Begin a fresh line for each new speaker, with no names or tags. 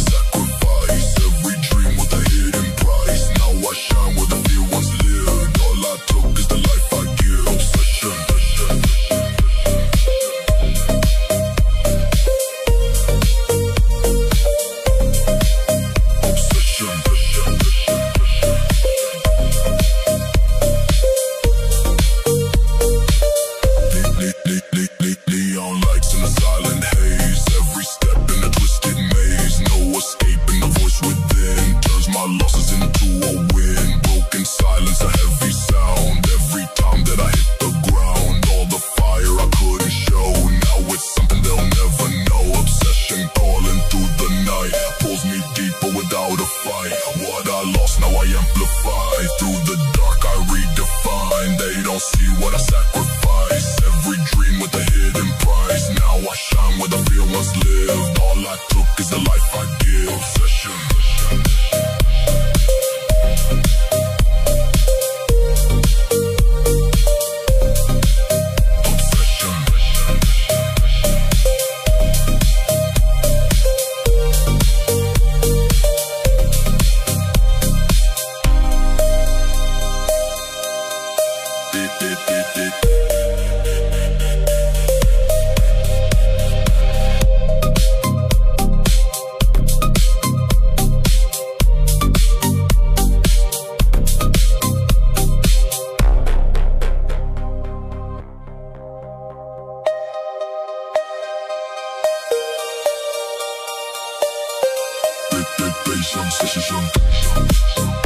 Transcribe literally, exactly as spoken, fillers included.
sacrifice. Every dream with a hidden price. Now I shine where the fear once lived. All I took is the life I give. Obsession. Neon lights in a silent haze. Every step in a twisted maze. No escaping the voice within. Turns my losses into a win. Broken silence, a heavy sound. Every time that I hit the ground. All the fire I couldn't show. Now it's something they'll never know. Obsession calling through the night. Pulls me deeper without a fight. What I lost, now I amplify. Through the dark I redefine. They don't see what I sacrifice. Every dream with a hidden price. Now I shine where the fear once lived. All I took is the life I give. Obsession. Session.